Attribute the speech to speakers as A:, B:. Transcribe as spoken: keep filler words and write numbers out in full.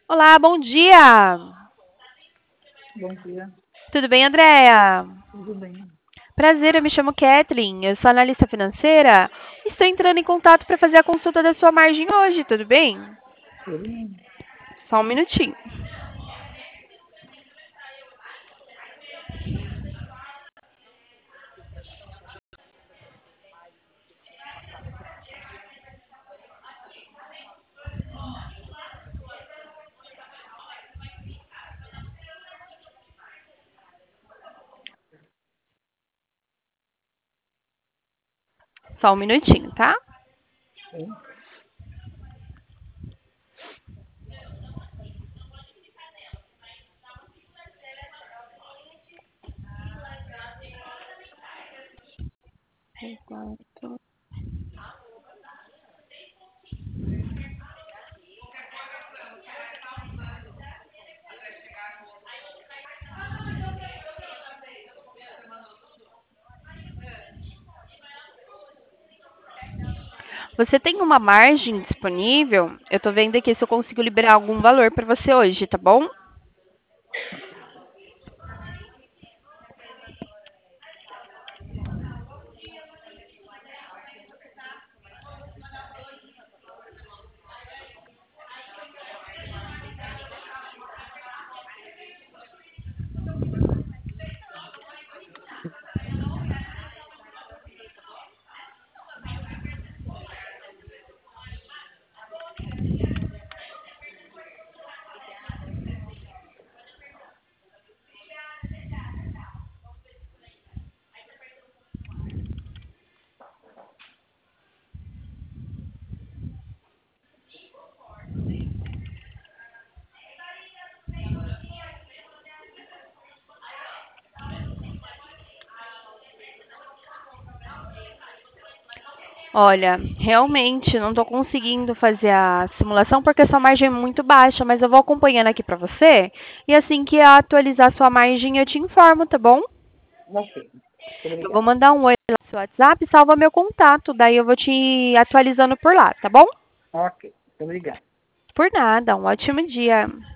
A: Olá, bom dia!
B: Bom dia,
A: Tudo bem, Andréia?
B: tudo bem?
A: Prazer, eu me chamo Kathleen, eu sou analista financeira. Estou entrando em contato para fazer a consulta da sua margem hoje, tudo bem?
B: Tudo bem.
A: Só um minutinho. Só um minutinho, tá?
B: Sim.
A: Você tem uma margem disponível? Eu tô vendo aqui se eu consigo liberar algum valor para você hoje, tá bom? Olha, realmente não estou conseguindo fazer a simulação porque a sua margem é muito baixa, mas eu vou acompanhando aqui para você e assim que atualizar a sua margem eu te informo, tá bom?
B: Ok, muito
A: Eu vou
B: obrigado.
A: mandar um oi lá no seu WhatsApp, salva meu contato, daí eu vou te atualizando por lá, tá bom?
B: Ok, muito obrigado.
A: Por nada, um ótimo dia.